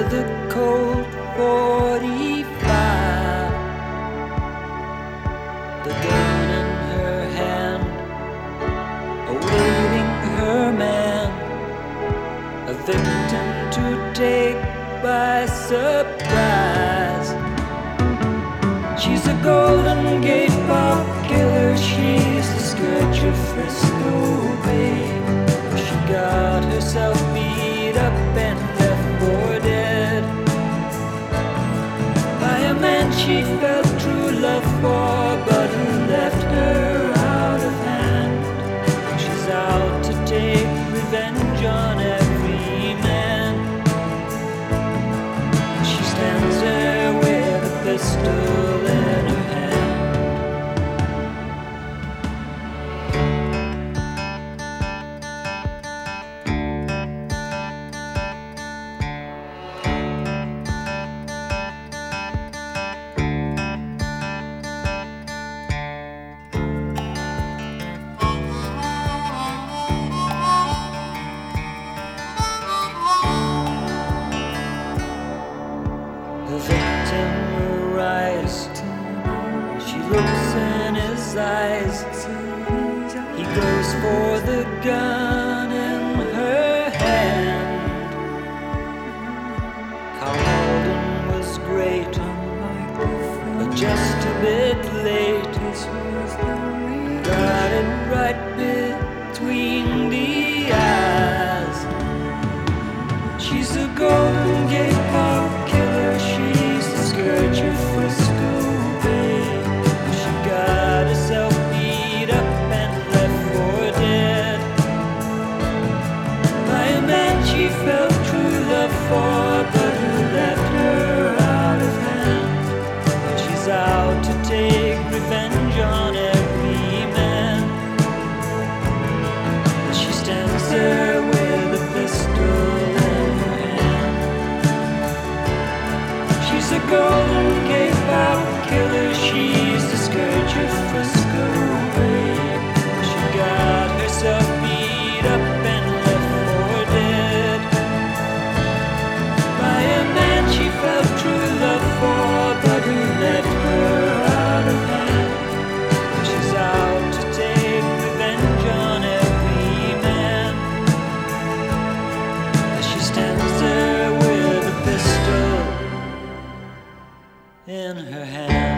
the Colt 45, the gun in her hand, awaiting her man, a victim to take by surprise. She's a Golden Gate Park killer, she's the scourge of Frisco Bay. She got herself beat up and left for dead by a man she felt true love for, but who left her out of hand. She's out to take revenge on every man. She stands there with a pistol in her hand. The victim arrives, she looks in his eyes. He goes for the gun in her hand. Carl Malden was great, but just a bit late. Got it right between the eyes. She's a Golden Gate Park killer, she's the scourge of Frisco Bay. She got herself beat up and left for dead by a man she felt true love for, but who left her out of hand. She's out to take revenge on every man. She stands there with a pistol in her hand. She's a Golden Gate Park killer, she's the scourge of Frisco Bay. She got herself beat up and left for dead by a man she felt true love for, but who left her out of hand. She's out to take revenge on every man. She stands there with a pistol in her hand.